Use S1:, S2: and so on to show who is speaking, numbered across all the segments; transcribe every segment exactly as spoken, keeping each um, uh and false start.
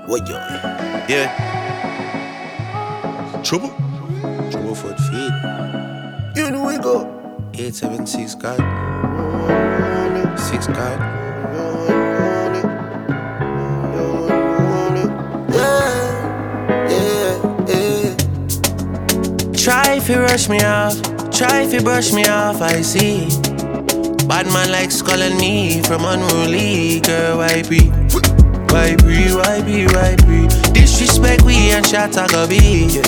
S1: What yo? Yeah. Trouble? Trouble for the feet. You know we go. eight seven six God. six God. Yeah, yeah, yeah. Try if you rush me off. Try if you brush me off, I see. Bad man likes calling me from unruly. Girl, why be? Why be, why be, why be? Disrespect we and shot I go be.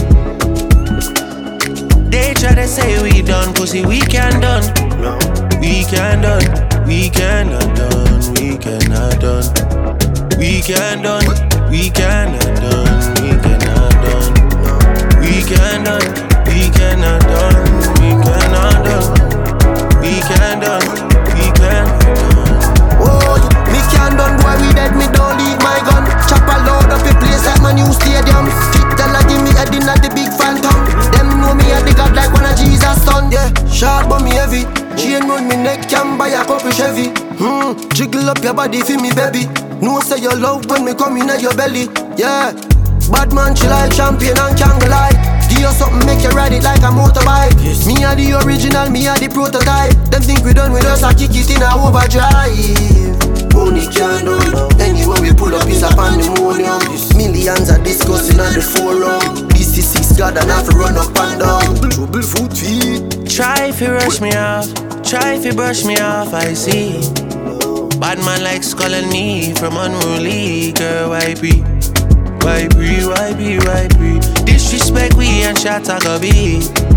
S1: They try to say we done, pussy we can done. No. We can done, we cannot done, we cannot done. We can done, we cannot done, we cannot done. We can done, we cannot done, we cannot done. We can done, we cannot done.
S2: Oh, me can done, boy, we dead, me don't leave my gun. Chop a load up a place like my new stadium. Fit tell I give me a dinner the big phantom. Them know me at the God like one of Jesus' son. Yeah, short but me heavy. Chain round me neck, can buy a couple Chevy. Hmm, jiggle up your body for me, baby. No say you love when me come in at your belly. Yeah, bad man chill like champion and can't lie. Give you something, make you ride it like a motorbike. Yes. Me are the original, me are the prototype. Them think we done with us, I kick it in a overdrive. Money can't done. Anywhere we pull up is a pandemonium. Millions are discussing on the forum. This is six God and I have to run up and down. Trouble foot feet.
S1: Try if you rush me off. Try if you brush me off, I see. Bad man likes calling me from unruly. Girl, why be? Why be, why be, why be? Disrespect we and shot I go be.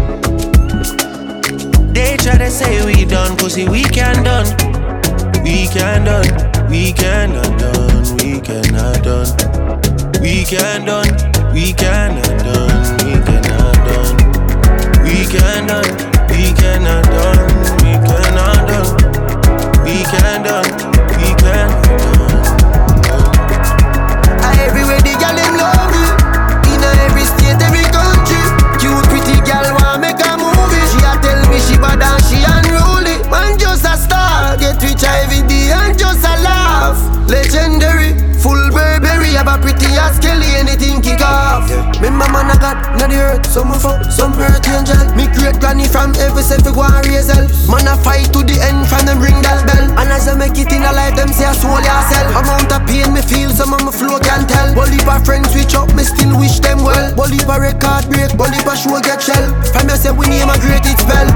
S1: They try to say we done, pussy we can done. We can done, we cannot done, we cannot done. We can done, we cannot done, we cannot done. We can done, we cannot done, we cannot done. We can done, we cannot done.
S2: Everywhere the girl them love me. In every state, every country. Cute pretty girl want make a movie. She a tell me she bad and she unruly. Man just a star, get rich every day and just a laugh. Legendary, full Burberry, have a pretty ass Kelly, anything kick off. Remember man I got not the earth, some of up, some earth angel. Me great granny from every self go and raise hell. Man I fight to the end from them ring that bell. And as I make it in a life, them say I soul yourself. Amount of pain me feel, some of my flow can tell. Bolivar friends switch up, me still wish them well. Bolivar record break, Bolivar show get shell. From you say we name a great it spell.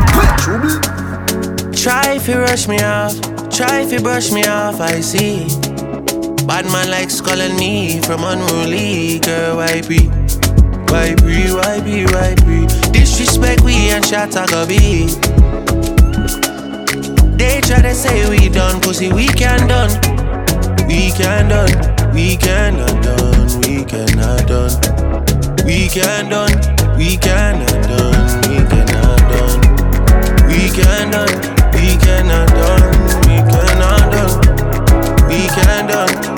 S1: Try if you rush me off, try if you brush me off, I see. Bad man likes calling me from unruly. Girl, why be? Why be, why be, why be? Disrespect we and shot I go be. They try to say we done, pussy we can done. We can done, we cannot done, we cannot done. We can done, we cannot done, we cannot done. We can done, we cannot done, we cannot done. We can done.